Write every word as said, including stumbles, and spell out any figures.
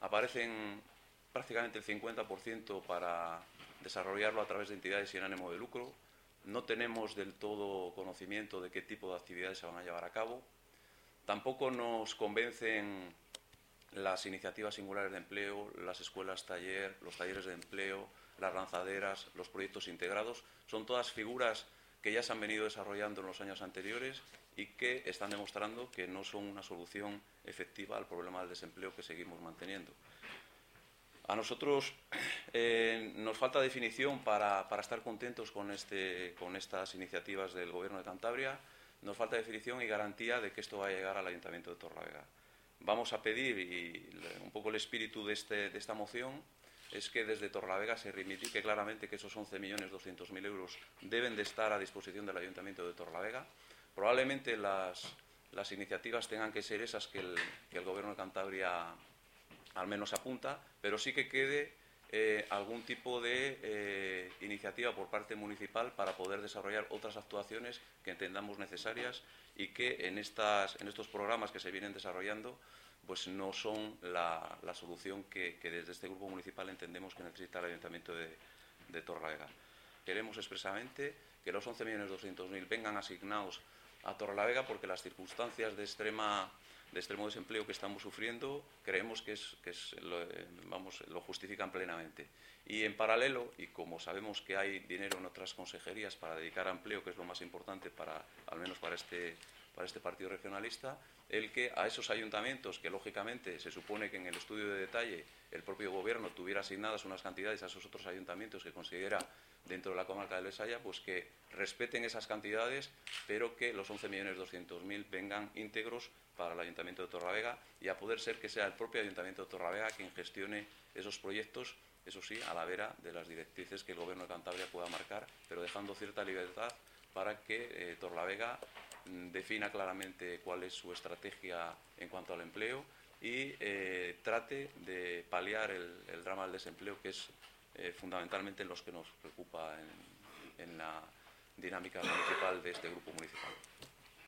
aparecen prácticamente el cincuenta por ciento para desarrollarlo a través de entidades sin ánimo de lucro. No tenemos del todo conocimiento de qué tipo de actividades se van a llevar a cabo. Tampoco nos convencen las iniciativas singulares de empleo, las escuelas taller, los talleres de empleo, las lanzaderas, los proyectos integrados. Son todas figuras que ya se han venido desarrollando en los años anteriores y que están demostrando que no son una solución efectiva al problema del desempleo que seguimos manteniendo. A nosotros eh, nos falta definición para, para estar contentos con, este, con estas iniciativas del Gobierno de Cantabria. Nos falta definición y garantía de que esto va a llegar al Ayuntamiento de Torrelavega. Vamos a pedir, y un poco el espíritu de, este, de esta moción, es que desde Torrelavega se reivindique claramente que esos once millones doscientos mil euros deben de estar a disposición del Ayuntamiento de Torrelavega. Probablemente las, las iniciativas tengan que ser esas que el, que el Gobierno de Cantabria al menos apunta, pero sí que quede eh, algún tipo de eh, iniciativa por parte municipal para poder desarrollar otras actuaciones que entendamos necesarias y que en, estas, en estos programas que se vienen desarrollando pues no son la, la solución que, que desde este grupo municipal entendemos que necesita el Ayuntamiento de, de Torrelavega. Queremos expresamente que los once millones doscientos mil vengan asignados a Torrelavega porque las circunstancias de extrema de extremo desempleo que estamos sufriendo creemos que, es, que es lo, vamos, lo justifican plenamente. Y en paralelo, y como sabemos que hay dinero en otras consejerías para dedicar a empleo, que es lo más importante para, al menos para este, para este partido regionalista, el que a esos ayuntamientos, que lógicamente se supone que en el estudio de detalle el propio Gobierno tuviera asignadas unas cantidades a esos otros ayuntamientos que considera dentro de la comarca del Besaya, pues que respeten esas cantidades, pero que los once millones doscientos mil vengan íntegros para el Ayuntamiento de Torrelavega y a poder ser que sea el propio Ayuntamiento de Torrelavega quien gestione esos proyectos, eso sí, a la vera de las directrices que el Gobierno de Cantabria pueda marcar, pero dejando cierta libertad para que eh, Torrelavega mm, defina claramente cuál es su estrategia en cuanto al empleo y eh, trate de paliar el, el drama del desempleo, que es eh, fundamentalmente los que nos preocupa en, en la dinámica municipal de este grupo municipal.